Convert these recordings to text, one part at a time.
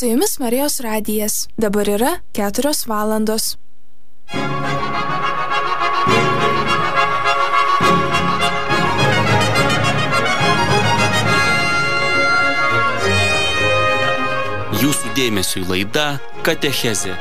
Su jumis Marijos radijas. Dabar yra 4 valandos. Jūsų dėmesiui laida Katechezė.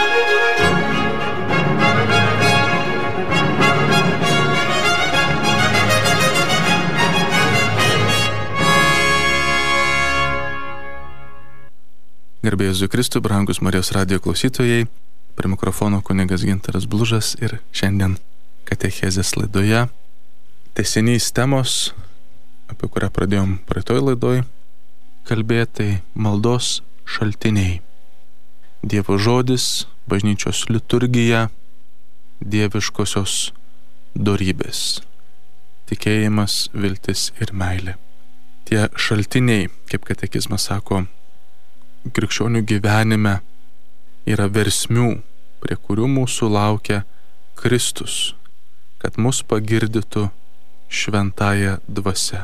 Garbė Jėzui Kristui, brangus Marijos radijo klausytojai, prie mikrofono kunigas Gintaras Blužas ir šiandien Katechezės laidoje tęsinys temos, apie kurią pradėjom praeitoj laidoj kalbėti, maldos šaltiniai. Dievo žodis, bažnyčios liturgija, dieviškosios dorybės, tikėjimas, viltis ir meilė. Tie šaltiniai, kaip katekizmas sako, krikščionių gyvenime yra versmių, prie kurių mūsų laukia Kristus, kad mus pagirdytų šventąja dvasia.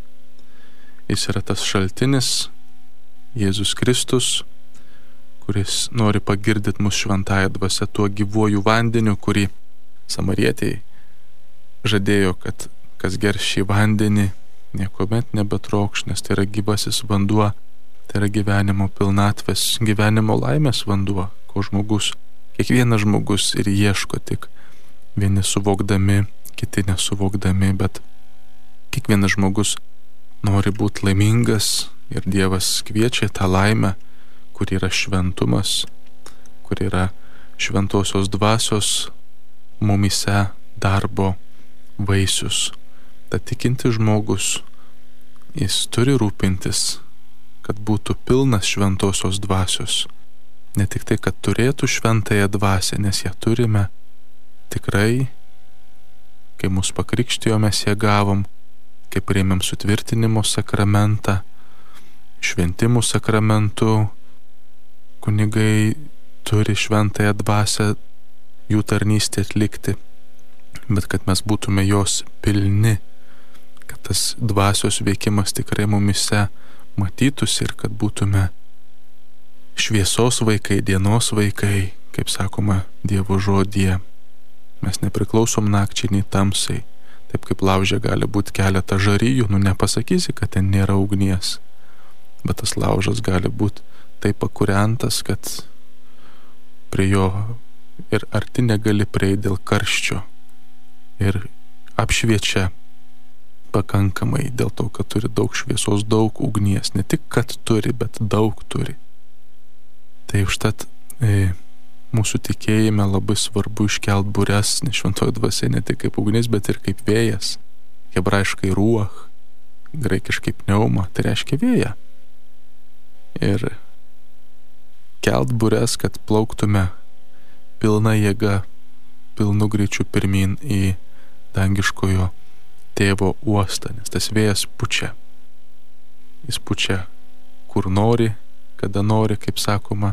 Jis yra tas šaltinis, Jėzus Kristus, kuris nori pagirdyti mus šventąja dvasia tuo gyvuoju vandeniu, kurį samarietei žadėjo, kad kas gers šį vandenį, niekuomet nebetrokš, nes tai yra gyvasis vanduo, tai yra gyvenimo pilnatvės, gyvenimo laimės vanduo, ko kiekvienas žmogus ir ieško, tik vieni suvokdami, kiti nesuvokdami, bet kiekvienas žmogus nori būti laimingas ir Dievas kviečia tą laimę, kur yra šventumas, kur yra šventosios dvasios mumyse darbo vaisius. Tad tikintis žmogus, jis turi rūpintis, kad būtų pilnas šventosios dvasios. Ne tik tai, kad turėtų šventąją dvasią, nes ją turime tikrai, kai mus pakrikštijo, mes ją gavom, kai priėmėm sutvirtinimo sakramentą, šventimų sakramentu, kunigai turi šventąją dvasią jų tarnystę atlikti, bet kad mes būtume jos pilni, kad tas dvasios veikimas tikrai mumise matytųsi ir kad būtume šviesos vaikai, dienos vaikai, kaip sakoma Dievo žodyje. Mes nepriklausom nakčiai nei tamsai. Taip kaip lauže gali būti keletą žarijų, nepasakysi, kad ten nėra ugnies. Bet tas laužas gali būti taip pakūrentas, kad prie jo ir arti negali prieiti dėl karščio. Ir apšviečia pakankamai dėl to, kad turi daug šviesos, daug ugnies. Ne tik, kad turi, bet daug turi. Tai užtat mūsų tikėjime labai svarbu iškelt bures, nes šventoji dvasia ne tik kaip ugnis, bet ir kaip vėjas. Hebrajiškai ruach, graikiškai pneuma, tai reiškia vėją. Ir kelt bures, kad plauktume pilna jėga, pilnu greičiu pirmin į dangiškojo Tėvo uostą, nes tas vėjas pučia. Jis pučia kur nori, kada nori, kaip sakoma.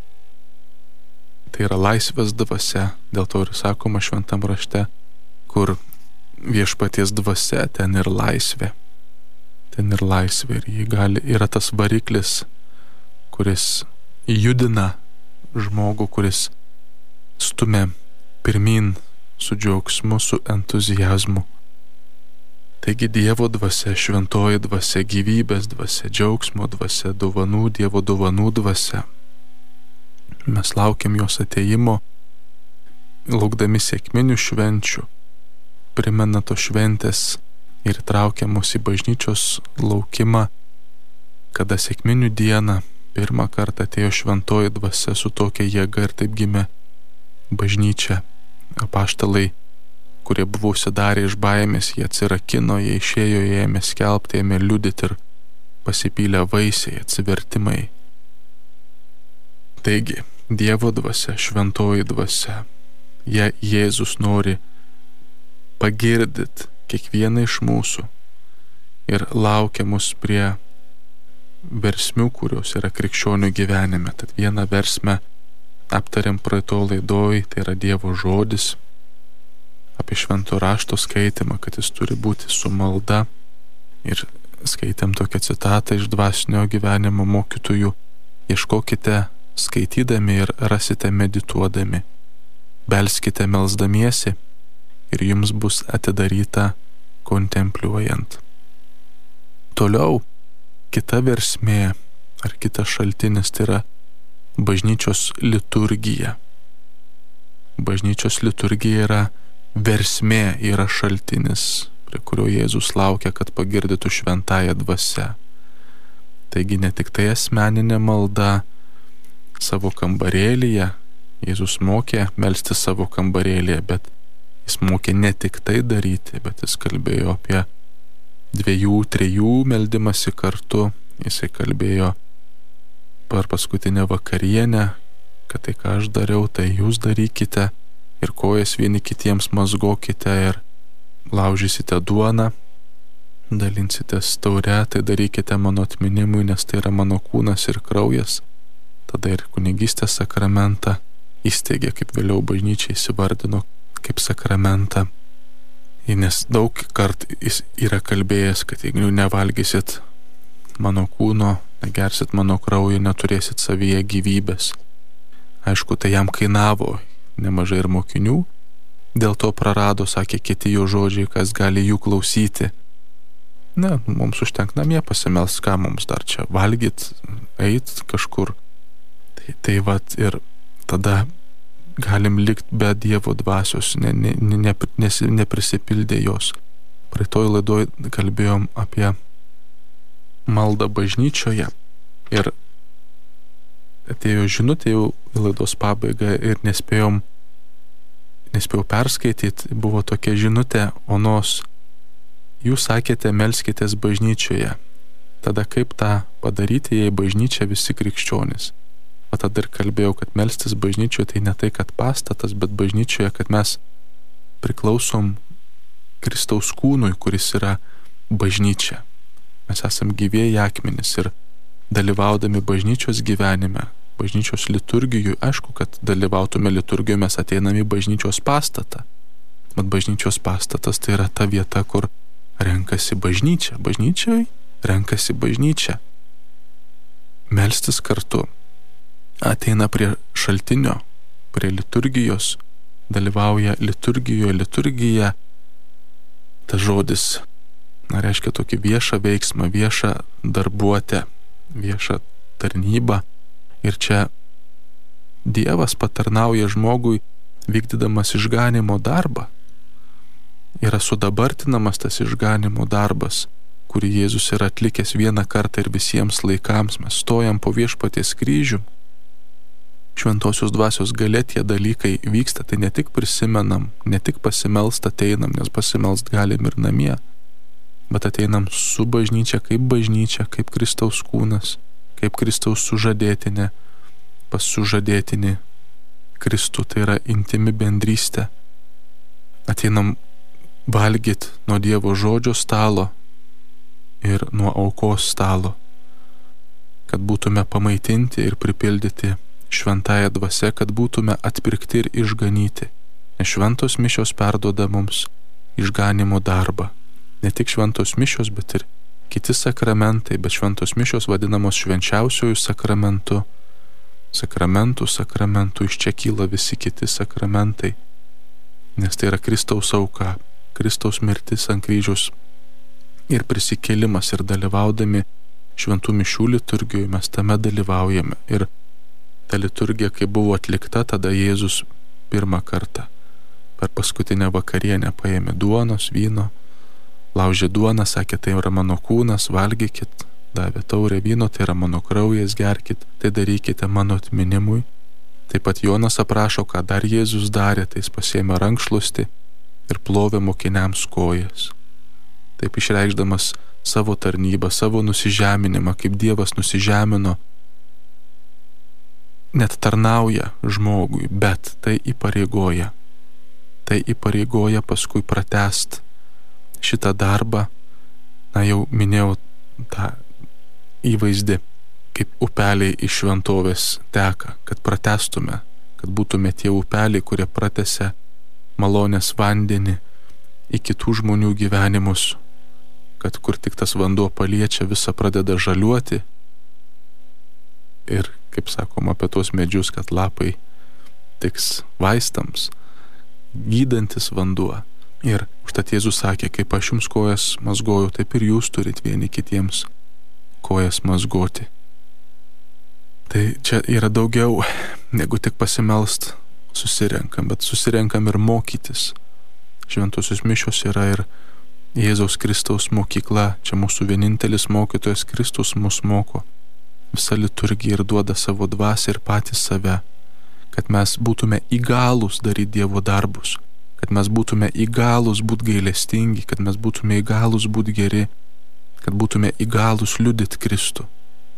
Tai yra laisvės dvasia, dėl to ir sakoma šventam rašte, kur viešpaties dvasia, ten ir laisvė. Ten ir laisvė ir yra tas variklis, kuris judina žmogų, kuris stumia pirmin su džiaugsmu, su entuziazmu. Taigi Dievo dvasia, šventoji dvasia, gyvybės dvasia, džiaugsmo dvasia, dovanų, Dievo dovanų dvasia. Mes laukiam jos atėjimo, laukdami sekminių švenčių, primena to šventės ir traukia mus į bažnyčios laukimą, kada sekminių dieną pirmą kartą atėjo šventoji dvasia su tokia jėga ir taip gimė bažnyčia. Apaštalai, kurie buvo užsidarę iš baimės, jie atsirakino, jie išėjo, jie ėmė skelbti, ėmė liudyti ir pasipylė vaisiai, atsivertimai. Taigi, Dievo dvasia, šventoji dvasia, Jėzus nori pagirdyti kiekvieną iš mūsų ir laukia mus prie versmių, kurios yra krikščionių gyvenime. Tad vieną versmę aptariam praeito laidoj, tai yra Dievo žodis, apie švento rašto skaitimą, kad jis turi būti su malda. Ir skaitėm tokią citatą iš dvasinio gyvenimo mokytojų ieškokite skaitydami ir rasite medituodami. Belskite melsdamiesi ir jums bus atidaryta kontempliuojant. Toliau kita versmė ar kitas šaltinis tai yra bažnyčios liturgija. Bažnyčios liturgija yra versmė, yra šaltinis, prie kurio Jėzus laukia, kad pagirdytų šventąją dvasią. Taigi ne tik tai asmeninė malda savo kambarėlyje, Jėzus mokė melstis savo kambarėlyje, bet jis mokė ne tik tai daryti, bet jis kalbėjo apie 2-3 meldimąsi kartu, jisai kalbėjo per paskutinę vakarienę, kad tai ką aš dariau, tai jūs darykite ir kojas vieni kitiems mazgokite ir laužysite duoną, dalinsitės taure, tai darykite mano atminimui, nes tai yra mano kūnas ir kraujas. Tada ir kunigystės sakramentą įsteigė, kaip vėliau bažnyčia įsivardino kaip sakramentą. Nes daug kartų jis yra kalbėjęs, kad jeigu nevalgysit mano kūno, negersit mano kraujo, neturėsit savyje gyvybės. Aišku, tai jam kainavo nemažai ir mokinių, dėl to prarado, sakė, kiti jo žodžiai, kas gali jų klausyti. Ne, mums užtenk namie pasimelst, ką mums dar čia valgyt, eit kažkur. Tai vat ir tada galim likti be Dievo dvasios, neprisipildė jos. Praeitoj laidoj kalbėjom apie maldą bažnyčioje ir atėjo žinutė jau į laidos pabaigą ir nespėjau perskaityti, buvo tokia žinutė Onos: jūs sakėte, melskitės bažnyčioje. Tada kaip tą padaryti, jei bažnyčia visi krikščionys? O tada ir kalbėjau, kad melstis bažnyčioje tai ne tai, kad pastatas, bet bažnyčioje, kad mes priklausom Kristaus kūnui, kuris yra bažnyčia. Mes esam gyvieji akmenys ir dalyvaudami bažnyčios gyvenime, bažnyčios liturgijų, aišku, kad dalyvautume liturgijoje, mes ateiname į bažnyčios pastatą. Bet bažnyčios pastatas tai yra ta vieta, kur renkasi bažnyčia. Bažnyčiai renkasi bažnyčia. Melstis kartu. Ateina prie šaltinio, prie liturgijos, dalyvauja liturgijoje. Liturgija, tas žodis, reiškia tokį viešą veiksmą, viešą darbuotę, viešą tarnybą. Ir čia Dievas patarnauja žmogui vykdydamas išganimo darbą. Yra sudabartinamas tas išganimo darbas, kurį Jėzus yra atlikęs vieną kartą ir visiems laikams. Mes stojam po viešpaties kryžių. Šventosios dvasios galia tie dalykai vyksta, tai ne tik prisimenam, ne tik pasimelst ateinam, nes pasimelst galim ir namie, bet ateinam su bažnyčia, kaip Kristaus kūnas, kaip Kristaus sužadėtinė, pas sužadėtinį Kristų, tai yra intimi bendrystė. Ateinam valgyt nuo Dievo žodžio stalo ir nuo aukos stalo, kad būtume pamaitinti ir pripildyti šventąją dvasią, kad būtume atpirkti ir išganyti. Nes šventos mišios perduoda mums išganimo darbą. Ne tik šventos mišios, bet ir kiti sakramentai, bet šventos mišios vadinamos švenčiausiojų sakramentu. Sakramentų iš čia kyla visi kiti sakramentai. Nes tai yra Kristaus auka, Kristaus mirtis ant kryžiaus ir prisikėlimas, ir dalyvaudami šventų mišių liturgijoje mes tame dalyvaujame. Ir ta liturgija, kai buvo atlikta, tada Jėzus pirmą kartą per paskutinę vakarienę paėmė duonos, vyno, laužė duoną, sakė, tai yra mano kūnas, valgykit, davė taurę vyno, tai yra mano kraujas, gerkit, tai darykite mano atminimui. Taip pat Jonas aprašo, ką dar Jėzus darė, tai jis pasiėmė rankšluostį ir plovė mokiniams kojas. Taip išreikšdamas savo tarnybą, savo nusižeminimą, kaip Dievas nusižemino, net tarnauja žmogui, bet tai įpareigoja. Tai įpareigoja paskui pratęst šitą darbą. Na, jau minėjau tą įvaizdį, kaip upeliai iš šventovės teka, kad pratęstume, kad būtume tie upeliai, kurie pratęsia malonės vandenį į kitų žmonių gyvenimus, kad kur tik tas vanduo paliečia, visa pradeda žaliuoti. Ir kaip sakoma apie tuos medžius, kad lapai tiks vaistams, gydantis vanduo. Ir užtat Jėzus sakė, kaip aš jums kojas mazgoju, taip ir jūs turit vieni kitiems kojas mazgoti. Tai čia yra daugiau negu tik pasimelst susirenkam, bet susirenkam ir mokytis. Šventosios mišios yra ir Jėzaus Kristaus mokykla, čia mūsų vienintelis mokytojas Kristus mus moko. Visa liturgija ir duoda savo dvasią ir patys save, kad mes būtume įgalūs daryti Dievo darbus, kad mes būtume įgalūs būti gailestingi, kad mes būtume įgalūs būti geri, kad būtume įgalūs liudyti Kristų.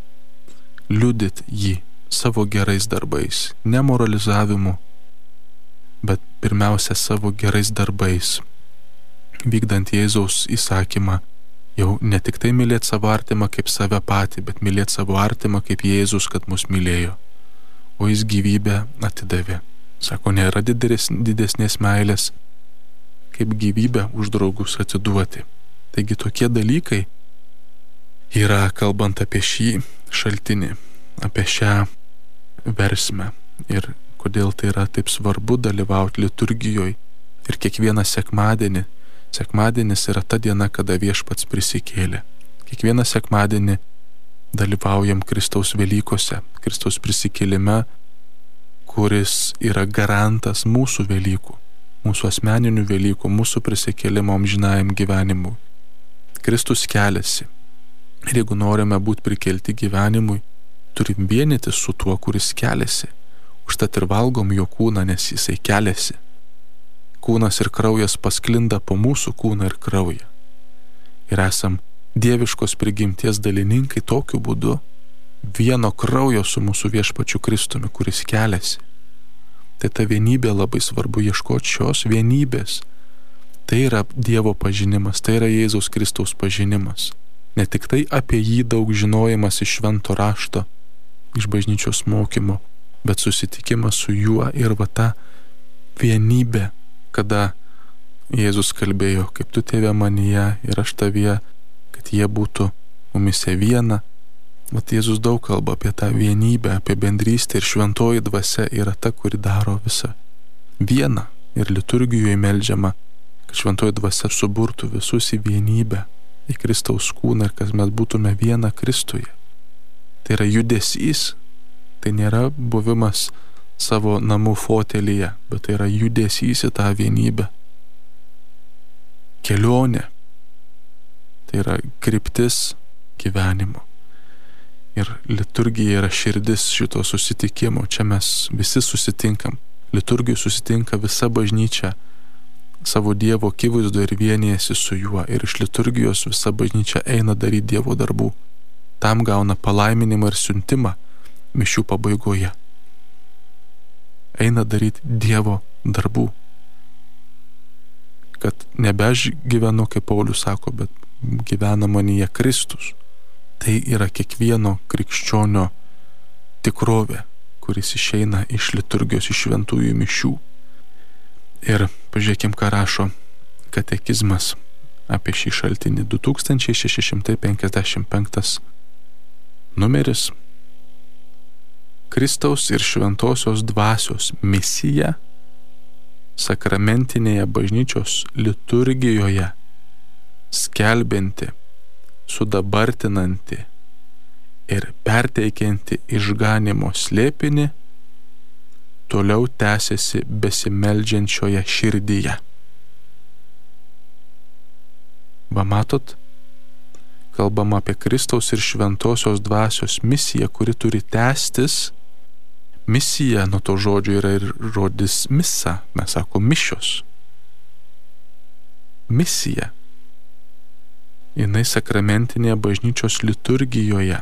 Liudyti jį savo gerais darbais, ne moralizavimu, bet pirmiausia savo gerais darbais, vykdant Jėzaus įsakymą, jau ne tik tai mylėti savo artimą kaip save patį, bet mylėti savo artimą kaip Jėzus, kad mus mylėjo, o jis gyvybę atidavė. Sako, nėra didesnės meilės, kaip gyvybę už draugus atiduoti. Taigi tokie dalykai yra, kalbant apie šį šaltinį, apie šią versmę ir kodėl tai yra taip svarbu dalyvauti liturgijoje ir kiekvieną sekmadienį. Sekmadienis yra ta diena, kada Viešpats prisikėlė. Kiekvieną sekmadienį dalyvaujam Kristaus Velykose, Kristaus prisikėlime, kuris yra garantas mūsų Velykų, mūsų asmeninių Velykų, mūsų prisikėlimo amžinajam gyvenimui. Kristus keliasi. Ir jeigu norime būti prikelti gyvenimui, turim vienytis su tuo, kuris keliasi. Užtat ir valgom jo kūną, nes jisai keliasi. Kūnas ir kraujas pasklinda po mūsų kūną ir kraują. Ir esam dieviškos prigimties dalininkai tokiu būdu, vieno kraujo su mūsų Viešpačiu Kristumi, kuris keliasi. Tai ta vienybė labai svarbu ieškoti šios vienybės. Tai yra Dievo pažinimas, tai yra Jėzaus Kristaus pažinimas. Ne tik tai apie jį daug žinojimas iš švento rašto, iš bažnyčios mokymo, bet susitikimas su juo ir va ta vienybė, kada Jėzus kalbėjo, kaip tu, Tėve, manyje ir aš tavyje, kad jie būtų mumise viena. Vat Jėzus daug kalba apie tą vienybę, apie bendrystę ir šventoji dvasia yra ta, kuri daro visą vieną. Ir liturgijoje meldžiama, kad šventoji dvasia suburtų visus į vienybę, į Kristaus kūną ir kad mes būtume viena Kristuje. Tai yra judesys, tai nėra buvimas savo namų fotelyje, bet tai yra judesys į tą vienybę. Kelionė. Tai yra kryptis gyvenimo. Ir liturgija yra širdis šito susitikimo. Čia mes visi susitinkam. Liturgijai susitinka visa bažnyčia savo Dievo akivaizdoje ir vienijasi su juo. Ir iš liturgijos visa bažnyčia eina daryti Dievo darbų. Tam gauna palaiminimą ir siuntimą mišių pabaigoje. Eina daryti Dievo darbų. Kad nebe aš gyvenu, kaip Paulius sako, bet gyvena manyje Kristus. Tai yra kiekvieno krikščionio tikrovė, kuris išeina iš liturgijos, iš šventųjų mišių. Ir pažiūrėkim, ką rašo katekizmas apie šį šaltinį. 2655 numeris. Kristaus ir šventosios dvasios misija sakramentinėje bažnyčios liturgijoje skelbianti, sudabartinanti ir perteikianti išganimo slėpinį toliau tęsiasi besimeldžiančioje širdyje. Va matot, kalbama apie Kristaus ir šventosios dvasios misiją, kuri turi tęstis. Misija, nuo to žodžio yra ir žodis misa, mes sako mišios. Misija. Jinai sakramentinėje bažnyčios liturgijoje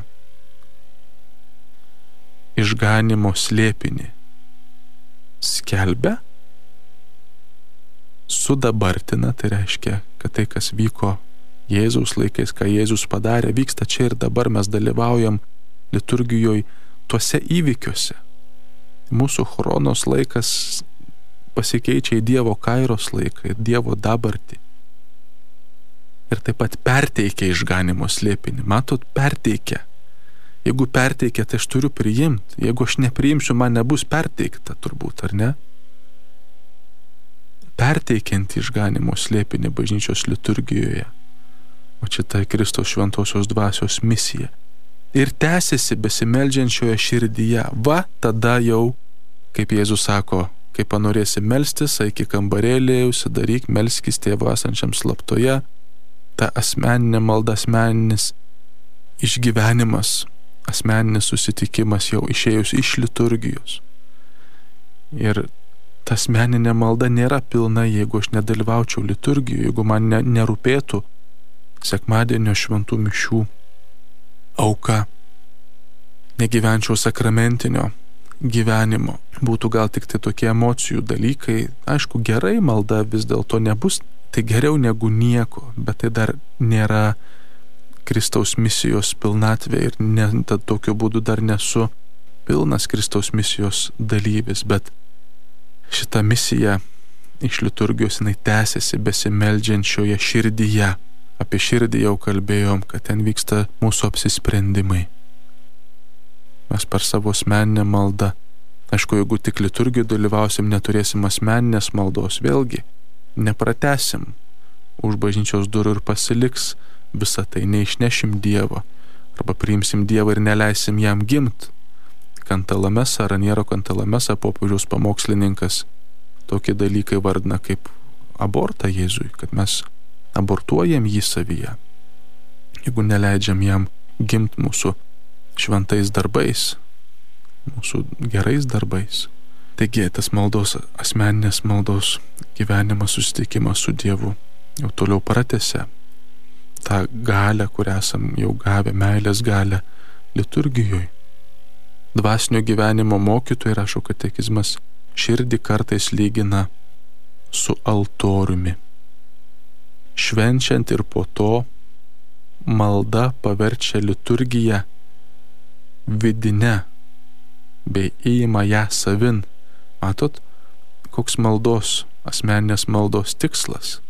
išganimo slėpinį skelbia, sudabartina, tai reiškia, kad tai, kas vyko Jėzaus laikais, ką Jėzus padarė, vyksta čia ir dabar, mes dalyvaujam liturgijoje tuose įvykiuose. Mūsų chronos laikas pasikeičia į Dievo kairos laiką, į Dievo dabartį. Ir taip pat perteikia išganimo slėpinį. Matot, perteikia. Jeigu perteikia, tai aš turiu priimti. Jeigu aš nepriimsiu, man nebus perteikta turbūt, ar ne? Perteikiant išganimo slėpinį bažnyčios liturgijoje. O čia tai Kristaus šventosios dvasios misija. Ir tęsiasi besimeldžiančioje širdyje. Va, tada jau, kaip Jėzus sako, kai panorėsi melstis, eik į kambarėlį, užsidaryk, melskis Tėvo esančiam slaptoje. Ta asmeninė malda, asmeninis išgyvenimas, asmeninis susitikimas jau išėjus iš liturgijos. Ir ta asmeninė malda nėra pilna, jeigu aš nedalyvaučiau liturgijoje, jeigu man nerūpėtų sekmadienio šventų mišių auka, negyvenčiau sakramentinio gyvenimo. Būtų gal tik tai tokie emocijų dalykai. Aišku, gerai malda vis dėlto nebus, tai geriau negu nieko, bet tai dar nėra Kristaus misijos pilnatvė ir tad tokiu būdu dar nesu pilnas Kristaus misijos dalyvis, bet šita misija iš liturgijos jinai tęsiasi besimeldžiančioje širdyje. Apie širdį jau kalbėjom, kad ten vyksta mūsų apsisprendimai. Mes per savo asmeninę maldą, aišku, jeigu tik liturgijoje dalyvausim, neturėsim asmeninės maldos, vėlgi nepratesim už bažnyčios durų ir pasiliks visą tai, neišnešim Dievą, arba priimsim Dievą ir neleisim jam gimt. Kantalamesa, Raniero Kantalamesa, popiežiaus pamokslininkas, tokie dalykai vardina kaip abortą Jėzui, kad mes abortuojam jį savyje, jeigu neleidžiam jam gimt mūsų šventais darbais, mūsų gerais darbais. Taigi, tas maldos, asmeninės maldos gyvenimas, susitikimas su Dievu jau toliau pratęsia tą galę, kurią esam jau gavę, meilės galę liturgijoje. Dvasinio gyvenimo mokytojai, rašo katekizmas, širdį kartais lygina su altoriumi. Švenčiant ir po to malda paverčia liturgiją vidinę bei įima ją savin. Matot, koks maldos, asmeninės maldos tikslas?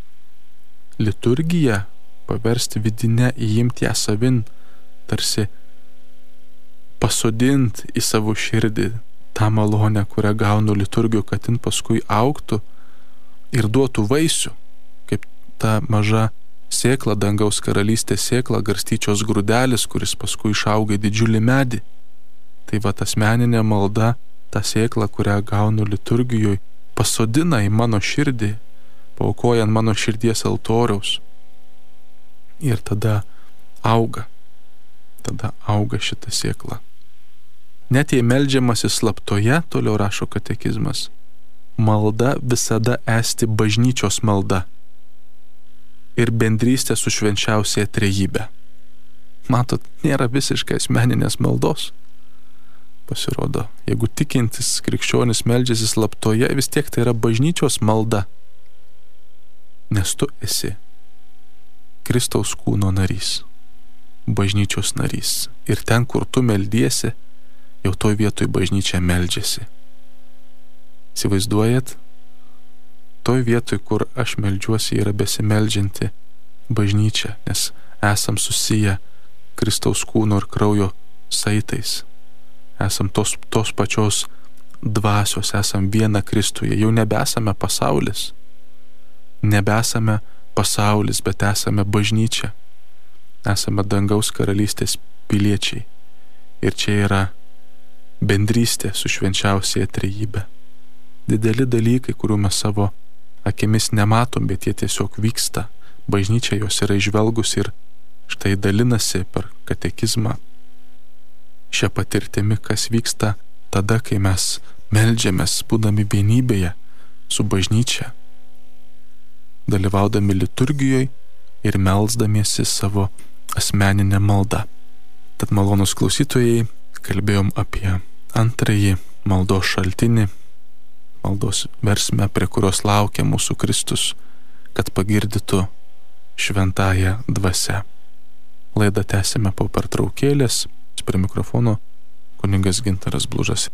Liturgiją paversti vidinę, įimti ją savin, tarsi pasodint į savo širdį tą malonę, kurią gaunu liturgijoje, kad jin paskui augtų ir duotų vaisių, kaip ta maža sėkla, dangaus karalystės sėkla, garstyčios grūdelis, kuris paskui išauga į didžiulį medį. Tai va, asmeninė malda, ta sėkla, kurią gaunu liturgijoje, pasodina į mano širdį, paaukojant mano širdies altoriaus. Ir tada auga šita sėkla. Net jei meldžiamasi slaptoje, toliau rašo katekizmas, malda visada esti bažnyčios malda ir bendrystė su švenčiausiąja trejybe. Matot, nėra visiškai asmeninės maldos. Pasirodo, jeigu tikintis krikščionis meldžiasi slaptoje, vis tiek tai yra bažnyčios malda, nes tu esi Kristaus kūno narys, bažnyčios narys. Ir ten, kur tu meldiesi, jau toj vietoj bažnyčia meldžiasi. Įsivaizduojat? Toj vietoj, kur aš meldžiuosi, yra besimeldžianti bažnyčia, nes esam susiję Kristaus kūno ir kraujo saitais. Esam tos pačios dvasios, esam viena Kristuje. Jau nebesame pasaulis. Nebesame pasaulis, bet esame bažnyčia. Esame dangaus karalystės piliečiai. Ir čia yra bendrystė su švenčiausiąja trejybe. Dideli dalykai, kurių mes savo akimis nematom, bet jie tiesiog vyksta. Bažnyčia juos yra įžvelgus ir štai dalinasi per katekizmą šią patirtimi, kas vyksta tada, kai mes meldžiamės, būdami vienybėje su bažnyčia, dalyvaudami liturgijoje ir melsdamiesi savo asmeninę maldą. Tad malonūs klausytojai, kalbėjom apie antrąjį maldos šaltinį, maldos versmę, prie kurios laukia mūsų Kristus, kad pagirdytų šventąją dvasią. Laidą tęsime po pertraukėlės. Prie mikrofono kunigas Gintaras Blužas.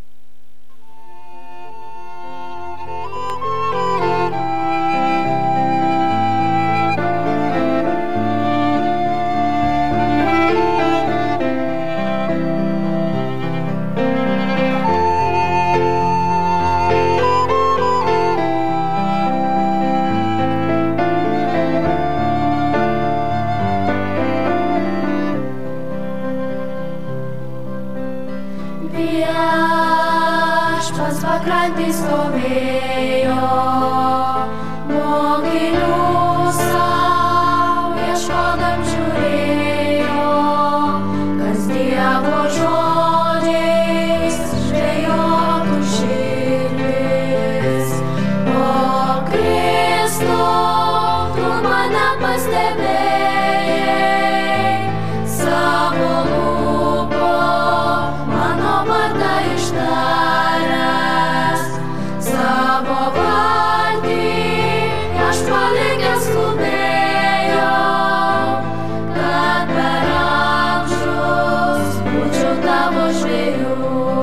Viešpats pakrantės stovėjo, mokinių sau ieškodam žiūrėjo, kas Dievo žodžiais žvejotų širdis. O Kristau, tu mane pastebėjai, savo lūpom mano vardą ištaręs, savo valdį aš palikęs skubėjau, kad per amžius būčiau tavo žvejų.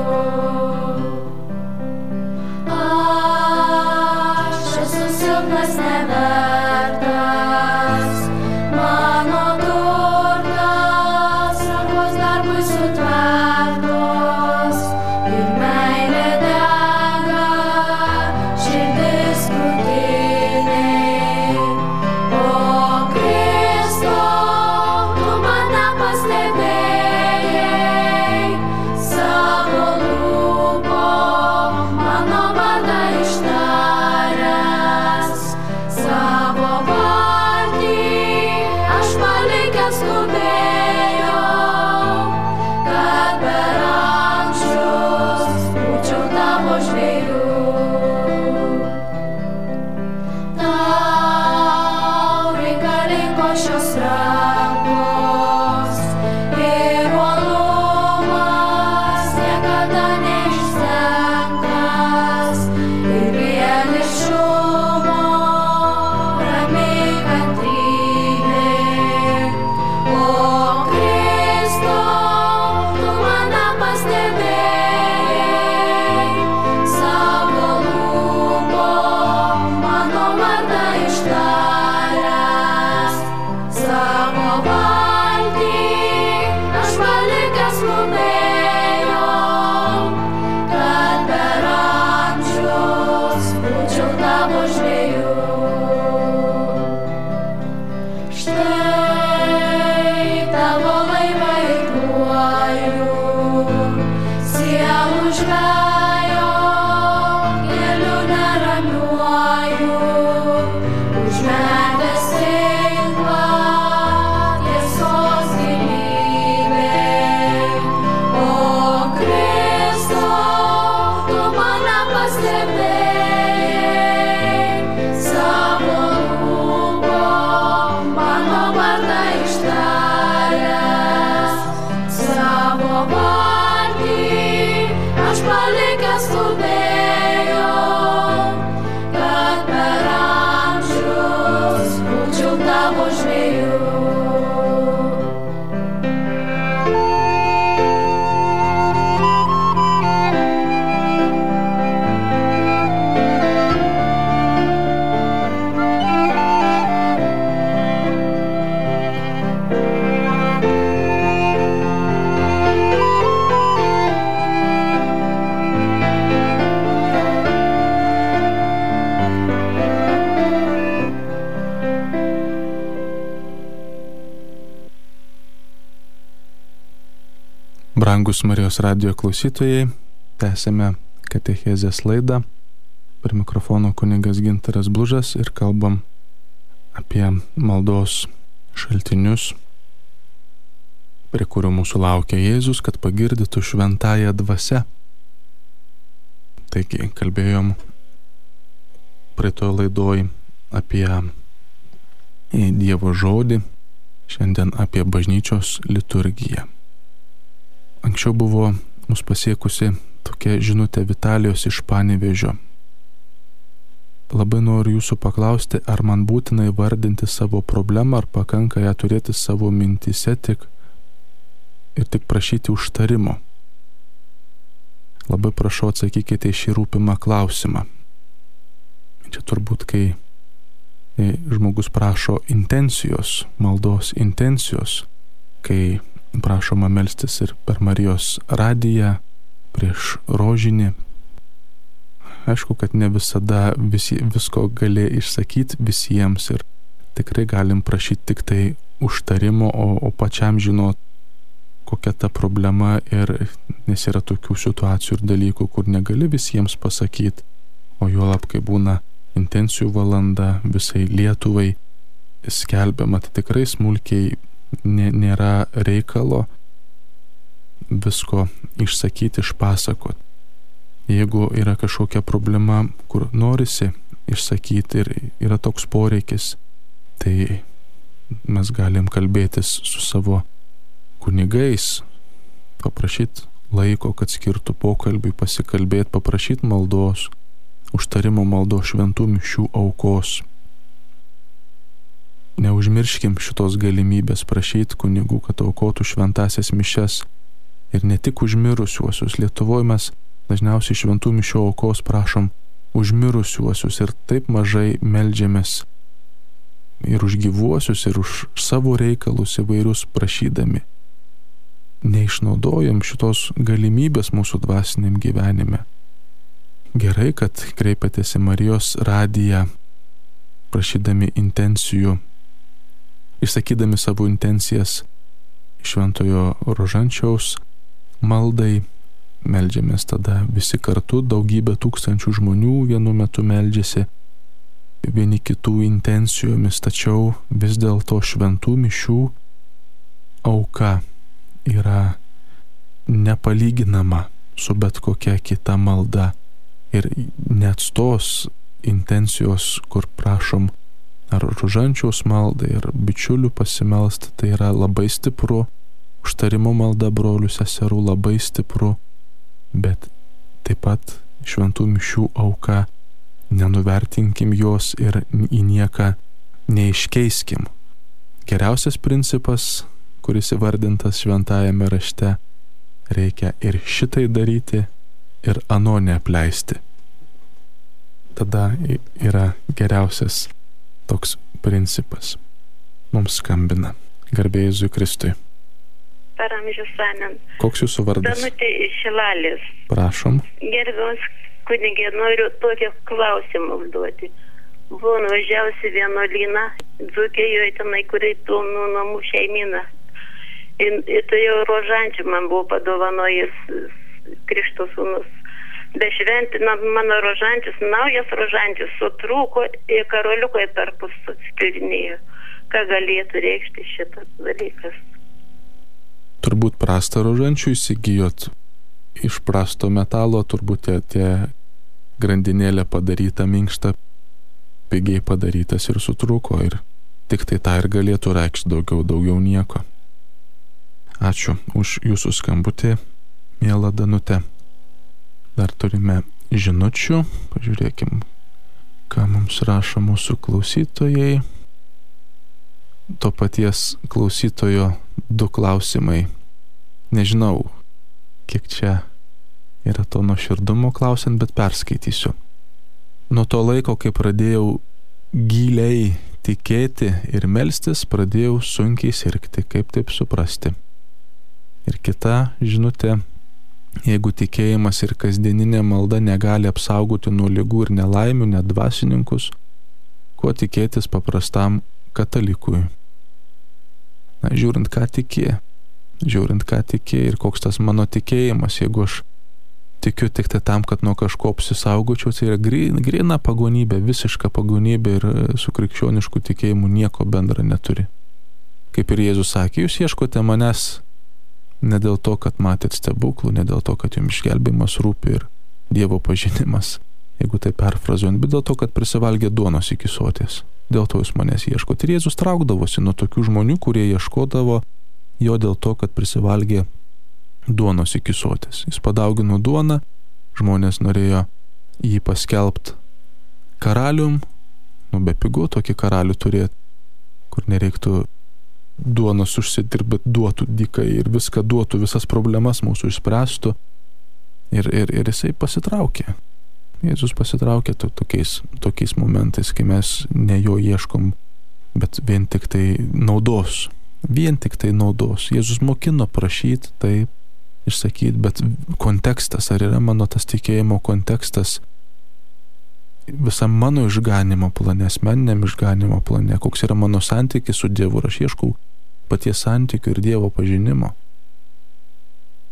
Aš esu silpnas, nevertas, mano turtas rankos darbui sutvertos, ir meilė dega širdis krūtinėj. O Kristau, tu mane pastebėjai, savo lūpom mano vardą ištaręs, savo valdį aš palikęs skubėjau, kad per amžius būčiau tavo žvejų. Tau reikalingos šios rankos ir uolumas niekada neišsenkas, ir vienišumo rami kantrybė. O Kristau, tu mane pastebėjai, savo lūpom mano vardą ištaręs, savo valdį aš palikęs skubėjau, kad per amžius būčiau tavo žvejų. Štai tavo laivą irkluoju, sielų žvejo keliu neramiuoju, užmetęs tinklą tiesos gilybėj. O Kristau, tu mane pastebėjai, savo lūpom mano vardą ištaręs, savo valdį aš palikęs skubėjau, kad per amžius būčiau tavo žvejų. Brangus Marijos radijo klausytojai, tęsime katechezės laidą. Prie mikrofono kunigas Gintaras Blužas ir kalbam apie maldos šaltinius, prie kurių mūsų laukia Jėzus, kad pagirdytų šventąją dvasią. Taigi, kalbėjom praeitoje laidoj apie Dievo žodį, šiandien apie bažnyčios liturgiją. Anksčiau buvo mus pasiekusi tokia žinutė Vitalijos iš Panevėžio. Labai noriu jūsų paklausti, ar man būtina įvardinti savo problemą, ar pakanka ją turėti savo mintyse ir tik prašyti užtarimo. Labai prašau, atsakykite į šį rūpimą klausimą. Čia turbūt, kai žmogus prašo intencijos, maldos intencijos, kai prašoma melstis ir per Marijos radiją prieš rožinį. Aišku, kad ne visada visko gali išsakyti visiems ir tikrai galim prašyti tik tai užtarimo, o pačiam žinot, kokia ta problema, ir nes yra tokių situacijų ir dalykų, kur negali visiems pasakyti, o juolab, kai būna intencijų valanda visai Lietuvai skelbiama, tai tikrai smulkiai nėra reikalo visko išsakyti, išpasakoti. Jeigu yra kažkokia problema, kur norisi išsakyti ir yra toks poreikis, tai mes galim kalbėtis su savo kunigais, paprašyti laiko, kad skirtų pokalbiui, pasikalbėti, paprašyti maldos, užtarimo maldos, šventų mišių aukos. Neužmirškim šitos galimybės prašyti kunigų, kad aukotų šventasias mišias. Ir ne tik užmirusiuosius. Lietuvoje mes dažniausiai šventų mišių aukos prašom užmirusiuosius ir taip mažai meldžiamės ir už gyvuosius, ir už savo reikalus įvairius prašydami. Neišnaudojam šitos galimybės mūsų dvasiniam gyvenime. Gerai, kad kreipiatės į Marijos radiją, prašydami intencijų, išsakydami savo intencijas Šventojo Rožančiaus maldai. Meldžiamės tada visi kartu, daugybė tūkstančių žmonių vienu metu meldžiasi vieni kitų intencijomis, tačiau vis dėlto šventų mišių auka yra nepalyginama su bet kokia kita malda. Ir net tos intencijos, kur prašom ar Rožančiaus maldai, ar bičiulių pasimelsti, tai yra labai stipru, užtarimo malda brolių seserų labai stipru, bet taip pat šventų mišių auka, nenuvertinkim jos ir į nieką neiškeiskim. Geriausias principas, kuris įvardintas šventajame rašte, reikia ir šitai daryti, ir ano neapleisti. Tada yra geriausias toks principas. Mums skambina. Garbė Jėzui Kristui. Per amžius amen. Koks jūsų vardas? Danutė iš Šilalės. Prašom. Gerbiamas kunigė, noriu tokį klausimą užduoti. Buvau nuvažiavusi vienuolyną Dzūkijoje, tenai, kuriai pilnų namų šeimyną. Ir tai jau rožančių man buvo padovanojęs Krikšto sūnus. Bešventinant mano rožančius, naujas rožančius sutrūko ir karoliukai tarpus atskirinėjo. Ką galėtų reikšti šitas dalykas? Turbūt prastą rožančių įsigijot iš prasto metalo, turbūt tie grandinėlė padaryta minkšta, pigiai padarytas ir sutrūko, ir tik tai tą ir galėtų reikšti, daugiau nieko. Ačiū už jūsų skambutį, miela Danutė. Dar turime žinučių, pažiūrėkim, ką mums rašo mūsų klausytojai. To paties klausytojo 2 klausimai. Nežinau, kiek čia yra to nuoširdumo klausiant, bet perskaitysiu. Nuo to laiko, kai pradėjau giliai tikėti ir melstis, pradėjau sunkiai sirgti. Kaip taip suprasti? Ir kita žinutė. Jeigu tikėjimas ir kasdieninė malda negali apsaugoti nuo ligų ir nelaimių, net dvasininkus, kuo tikėtis paprastam katalikui? Na, žiūrint ką tikė ir koks tas mano tikėjimas. Jeigu aš tikiu tik tai tam, kad nuo kažko apsisaugočiau, tai yra grina pagonybė, visiška pagonybė ir su krikščionišku tikėjimu nieko bendra neturi. Kaip ir Jėzus sakė, jūs ieškote manęs ne dėl to, kad matėt stebuklų, ne dėl to, kad jums išgelbėjimas rūpi ir Dievo pažinimas, jeigu tai perfrazuojant, bet dėl to, kad prisivalgė duonos iki soties. Dėl to jūs manęs ieškote. Ir Jėzus traukdavosi nuo tokių žmonių, kurie ieškodavo jo dėl to, kad prisivalgė duonos iki soties. Jis padaugino duoną, žmonės norėjo jį paskelbti karalium, bepigu tokį karalių turėti, kur nereiktų duonos užsidirbti, duotų dykai ir viską duotų, visas problemas mūsų išspręstų. Ir jisai pasitraukė. Jėzus pasitraukė tokiais momentais, kai mes ne jo ieškom, bet vien tik tai naudos. Jėzus mokino prašyti, taip, išsakyti, bet kontekstas, ar yra mano tas tikėjimo kontekstas visam mano išganimo plane, asmeniniam išganimo plane, koks yra mano santykis su Dievu, ir aš ieškau paties santykių ir Dievo pažinimo.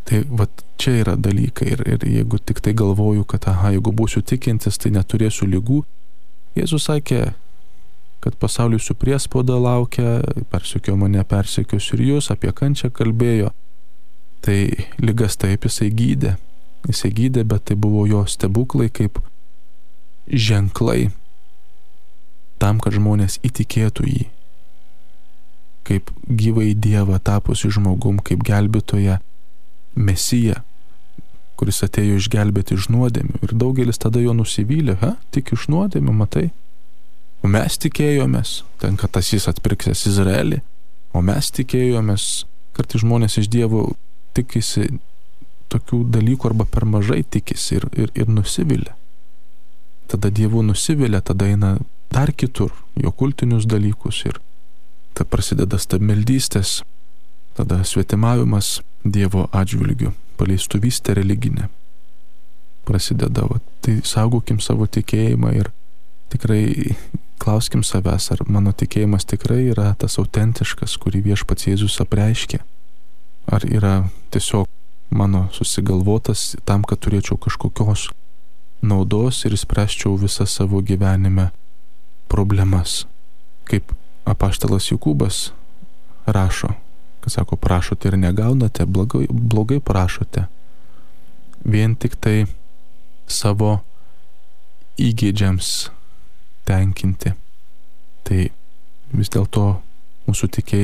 Tai vat čia yra dalykai ir jeigu tik tai galvoju, kad jeigu būsiu tikintis, tai neturėsiu ligų. Jėzus sakė, kad pasaulis su priespauda laukia, persekiojo mane, persekios ir jūs, apie kančią kalbėjo. Tai ligas taip jisai gydė, bet tai buvo jo stebuklai kaip ženklai tam, kad žmonės įtikėtų jį, kaip gyvąjį Dievą tapusi žmogum, kaip gelbėtoją Mesiją, kuris atėjo išgelbėti iš nuodėmių. Ir daugelis tada jo nusivylė, tik iš nuodėmių, matai? O mes tikėjomės, kad tas jis atpirksės Izraelį, o mes tikėjomės, kartais žmonės iš Dievo tikisi tokių dalykų arba per mažai tikisi ir nusivylė. Tada Dievu nusivylė, tada eina dar kitur, jo kultinius dalykus ir tada prasideda stabmeldystės, tada svetimavimas Dievo atžvilgiu, paleistuvystė religinė prasideda. Tai saugokim savo tikėjimą ir tikrai klauskim savęs, ar mano tikėjimas tikrai yra tas autentiškas, kurį Viešpats Jėzus apreiškė, ar yra tiesiog mano susigalvotas tam, kad turėčiau kažkokios naudos ir spręsčiau visą savo gyvenime problemas. Kaip apaštalas Jokūbas rašo, kad sako, prašote ir negaunate, blogai prašote, vien tik tai savo įgeidžiams tenkinti. Tai vis dėlto mūsų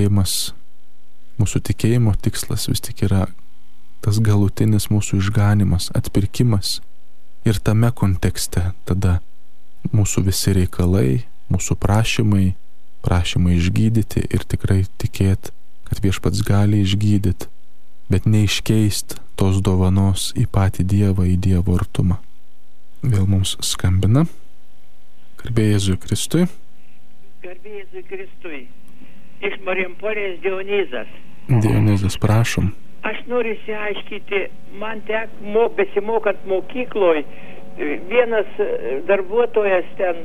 tikėjimo tikslas vis tik yra tas galutinis mūsų išganimas, atpirkimas. Ir tame kontekste tada mūsų visi reikalai, mūsų prašymai išgydyti ir tikrai tikėti, kad Viešpats gali išgydyti, bet neiškeist tos dovanos į patį Dievą, į Dievo artumą. Vėl mums skambina. Garbė Jėzui Kristui. Garbė Jėzui Kristui. Iš Marijampolės Dionizas. Dionizas, prašom. Aš noriu išsiaiškinti, man besimokant mokykloj, vienas darbuotojas ten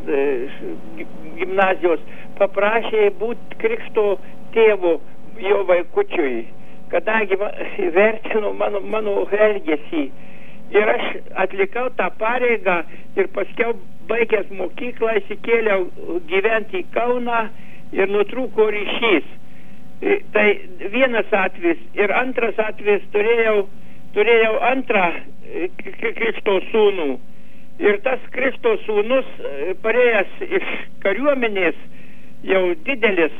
gimnazijos paprašė būti krikšto tėvu jo vaikučiui, kadangi vertino mano elgesį. Ir aš atlikau tą pareigą ir paskiau baigęs mokyklą įsikėliau gyventi į Kauną ir nutrūko ryšys. Tai vienas atvejis. Ir antras atvejis turėjau antrą krikšto sūnų. Ir tas krikšto sūnus, parėjęs iš kariuomenės, jau didelis,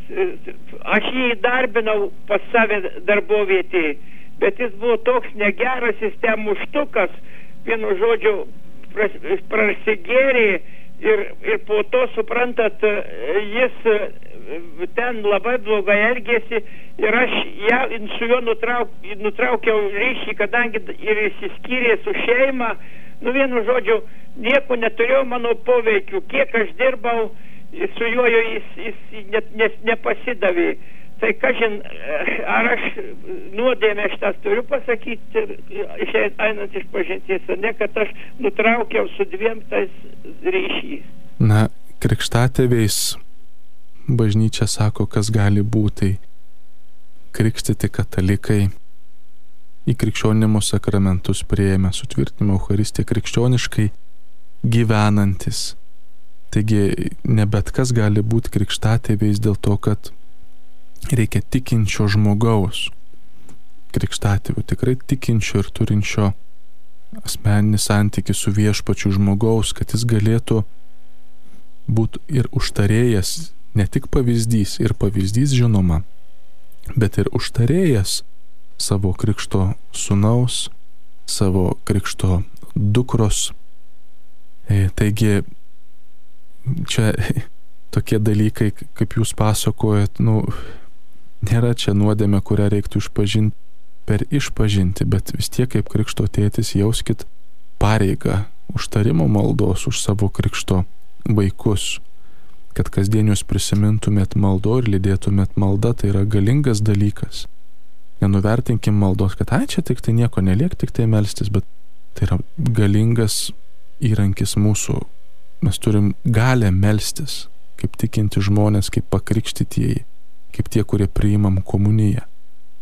aš jį įdarbinau pas save darbovietį, bet jis buvo toks negeras, jis ten muštukas, vienu žodžiu, prasigėrė ir po to, suprantat, jis ten labai blogai elgėsi ir aš su juo nutraukiau ryšį, kadangi ir išsiskyrė su šeima. Vienu žodžiu, nieko neturėjau mano poveikių. Kiek aš dirbau, su juo jis nepasidavė. Tai kažin, ar aš nuodėmę šitas turiu pasakyti, einant iš pažinties, ne, kad aš nutraukiau su dviem tais ryšys. Na, krikštatėviais bažnyčia sako, kas gali būti krikštyti katalikai, į krikščionimo sakramentus priėmę, sutvirtinimo Eucharistiją, krikščioniškai gyvenantis. Taigi, ne bet kas gali būti krikštatėviais dėl to, kad reikia tikinčio žmogaus krikštatėvių, tikrai tikinčio ir turinčio asmeninį santykį su Viešpačiu žmogaus, kad jis galėtų būti ir užtarėjas, ne tik pavyzdys, ir pavyzdys žinoma, bet ir užtarėjas savo krikšto sūnaus, savo krikšto dukros. Taigi, čia tokie dalykai, kaip jūs pasakojat, nėra čia nuodėmė, kurią reiktų išpažinti per išpažinti, bet vis tiek kaip krikšto tėtis jauskit pareigą užtarimo maldos už savo krikšto vaikus, kad kasdienius prisimintumėt maldo ir lydėtumėt maldą. Tai yra galingas dalykas. Nenuvertinkim maldos, kad čia tik tai nieko neliek, tik tai melstis, bet tai yra galingas įrankis mūsų. Mes turim galę melstis, kaip tikinti žmonės, kaip pakrikštytieji, kaip tie, kurie priimam komuniją.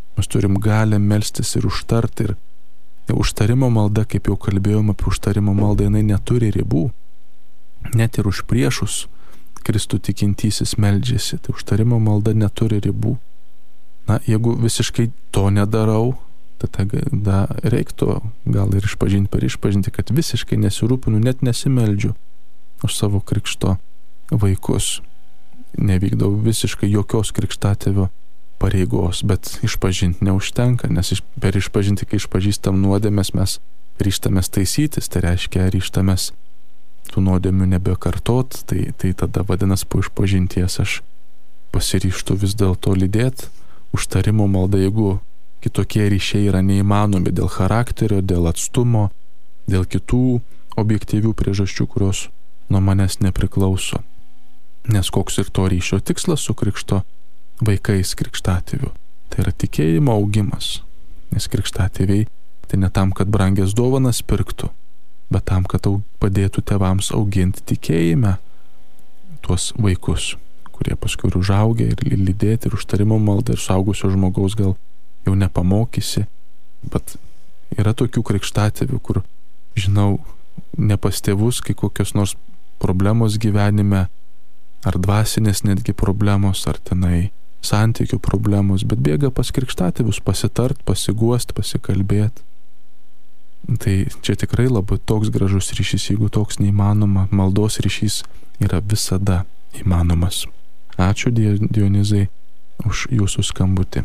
Mes turim galę melstis ir užtarti. Ir užtarimo malda, kaip jau kalbėjom apie užtarimo maldą, jinai neturi ribų. Net ir už priešus Kristų tikintysis meldžiasi. Tai užtarimo malda neturi ribų. Na, jeigu visiškai to nedarau, tada reiktų gal ir išpažinti, kad visiškai nesirūpinu, net nesimeldžiu už savo krikšto vaikus. Nevykdau visiškai jokios krikštatėvio pareigos, bet išpažinti neužtenka, nes per išpažinti, kai išpažįstam nuodėmes, mes ryžtamės taisytis, tai reiškia ryžtamės tų nuodėmių nebekartot, tai tada vadinasi po išpažinties aš pasiryžtu vis dėlto lydėti užtarimo maldą, jeigu kitokie ryšiai yra neįmanomi dėl charakterio, dėl atstumo, dėl kitų objektyvių priežasčių, kurios nuo manęs nepriklauso. Nes koks ir to ryšio tikslas su krikšto vaikais krikštatėvių. Tai yra tikėjimo augimas. Nes krikštatėviai tai ne tam, kad brangias dovanas pirktų, bet tam, kad padėtų tėvams auginti tikėjime tuos vaikus, kurie paskui ir užaugia ir lydėti ir užtarimo maldą ir suaugusio žmogaus gal jau nepamokysi. Bet yra tokių krikštatėvių, kur, žinau, ne pas tėvus, kai kokios nors problemos gyvenime, ar dvasinės netgi problemos, ar tenai santykių problemos, bet bėga pas krikštatėvius pasitart, pasiguost, pasikalbėti. Tai čia tikrai labai toks gražus ryšys, jeigu toks neįmanoma, maldos ryšys yra visada įmanomas. Ačiū Dionizai už jūsų skambutį.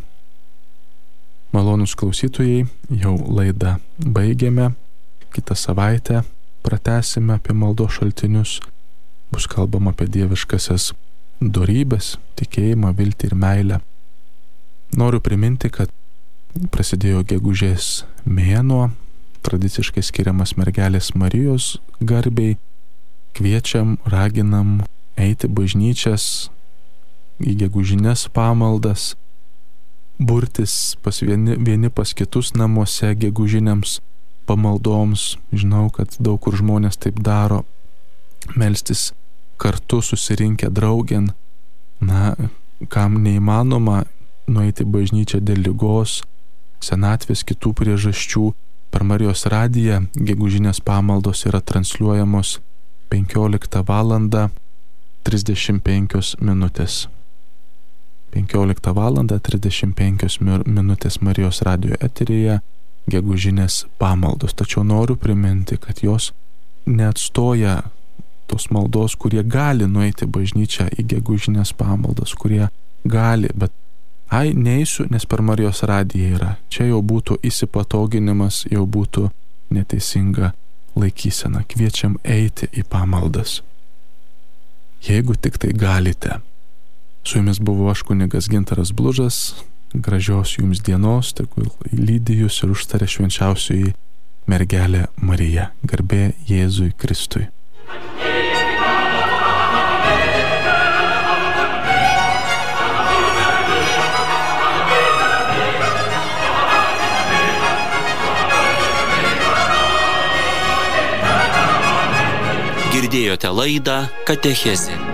Malonūs klausytojai, jau laidą baigėme. Kitą savaitę pratęsime apie maldos šaltinius. Bus kalbama apie dieviškasias dorybės, tikėjimą, viltį ir meilę. Noriu priminti, kad prasidėjo gegužės mėnuo, tradiciškai skiriamas mergelės Marijos garbei. Kviečiam, raginam eiti bažnyčias, į gegužines pamaldas, burtis vieni pas kitus namuose gegužiniams pamaldoms. Žinau, kad daug kur žmonės taip daro, melstis kartu susirinkę draugėn. Na, kam neįmanoma nueiti bažnyčią dėl ligos, senatvės, kitų priežasčių, per Marijos radiją gegužinės pamaldos yra transliuojamos 15 valandą 35 minutės. 15 valandą 35 minutės Marijos radijo eteryje gegužinės pamaldos. Tačiau noriu priminti, kad jos neatstoja tos maldos, kurie gali nueiti bažnyčią į gegužinės pamaldas, kurie gali, bet neisiu, nes per Marijos radiją yra. Čia jau būtų įsipatoginimas, jau būtų neteisinga laikysena. Kviečiam eiti į pamaldas, jeigu tik tai galite. Su jumis buvo aš, kunigas Gintaras Blužas. Gražios jums dienos, tegul lydi jūs ir užtaria švenčiausioji mergelė Marija. Garbė Jėzui Kristui. Girdėjote laidą Katechezė.